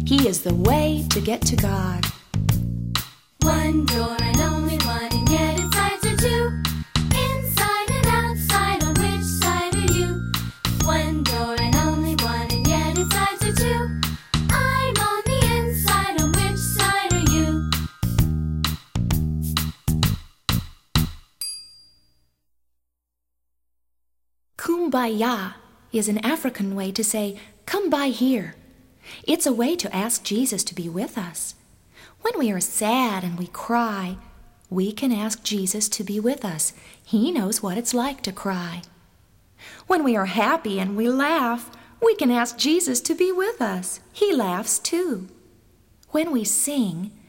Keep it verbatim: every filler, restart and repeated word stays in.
He is the way to get to God. One door and only one, and yet its sides are two. Inside and outside, on which side are you? One door and only one, and yet its sides are two. I'm on the inside, on which side are you? Kumbaya is an African way to say, "Come by here." It's a way to ask Jesus to be with us. When we are sad and we cry, we can ask Jesus to be with us. He knows what it's like to cry. When we are happy and we laugh, we can ask Jesus to be with us. He laughs too. When we sing,